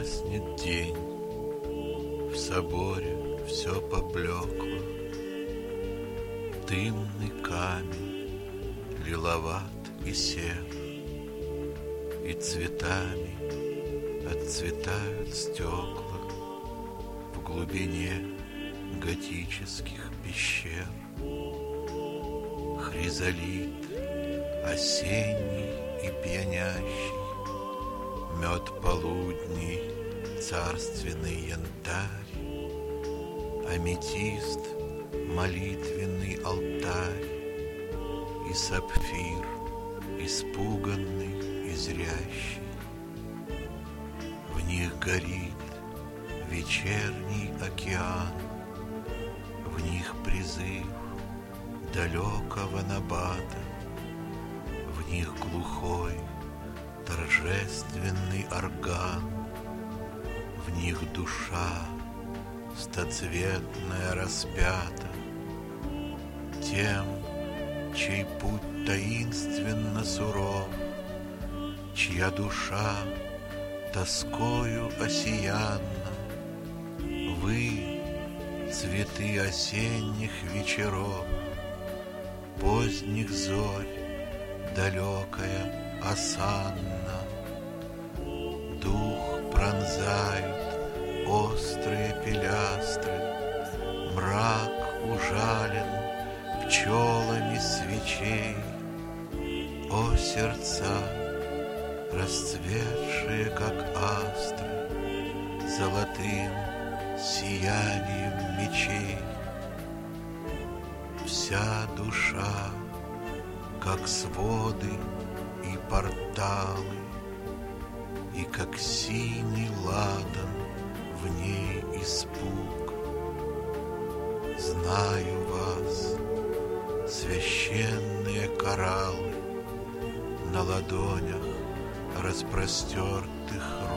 Гаснет день, в соборе все поблекло, дымный камень, лиловат и сер, и цветами отцветают стекла в глубине готических пещер. Хризолит осенний и пьянящий, мед полудней, царственный янтарь, аметист, молитвенный алтарь и сапфир, испуганный и зрящий. В них горит вечерний океан, в них призыв далекого набата, в них глухой торжественный орган, в них душа стоцветная распята. Тем, чей путь таинственно суров, чья душа тоскою осиянна, вы, цветы осенних вечеров, поздних зорь, далекая осанна, дух пронзают острые пилястры, мрак ужален пчелами свечей. О сердца, расцветшие, как астры, золотым сиянием мечей, вся душа, как своды и порталы, и как синий ладан в ней испуг. Знаю вас, священные кораллы на ладонях распростертых